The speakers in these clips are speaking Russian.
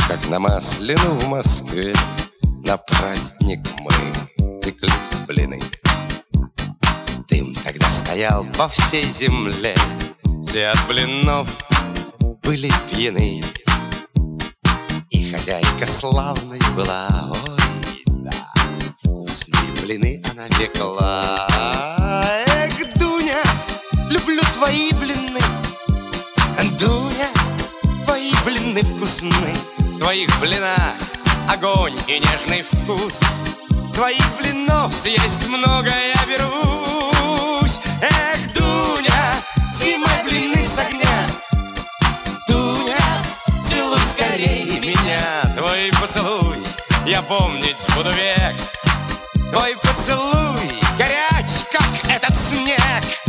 как на Маслину в Москве на праздник мы пекли блины. Дым тогда стоял по всей земле, все от блинов были пьяны. И хозяйка славной была, ой, да, вкусные блины она пекла. Эх, Дуня, люблю твои блины, Дуня, твои блины вкусны. В твоих блинах огонь и нежный вкус. Твоих блинов съесть много я берусь. Эх, Дуня, снимай блины с огня. Дуня, целуй скорее меня. Твой поцелуй я помнить буду век. Твой поцелуй горяч, как этот снег.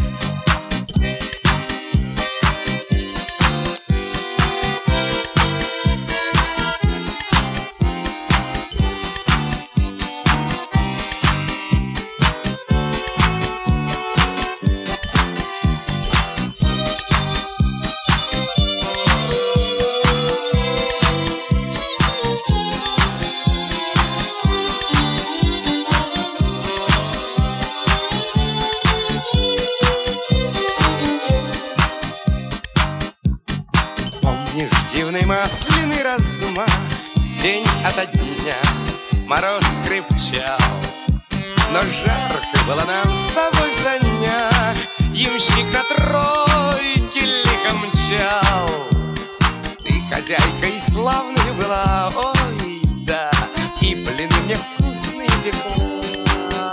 Дивный масляный размах, день ото дня мороз крепчал, но жарко было нам с тобой в санях. Ямщик на тройке лихо мчал. Ты хозяйкой славной была, ой, да, и блины мне вкусные пекла.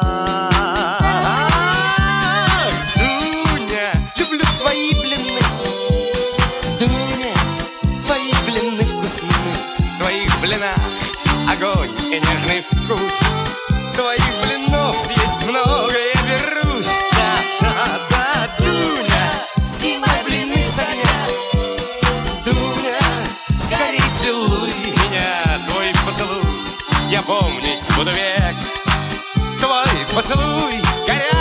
Дуня, люблю твои блины, Дуня, твои блины вкусны. В твоих блинах огонь и нежный вкус. Твоих блинов съесть много я берусь. Да, да, да, Дуня, снимай блины с огня. Дуня, скорей целуй меня. Твой поцелуй я помнить буду век. Твой поцелуй горячий,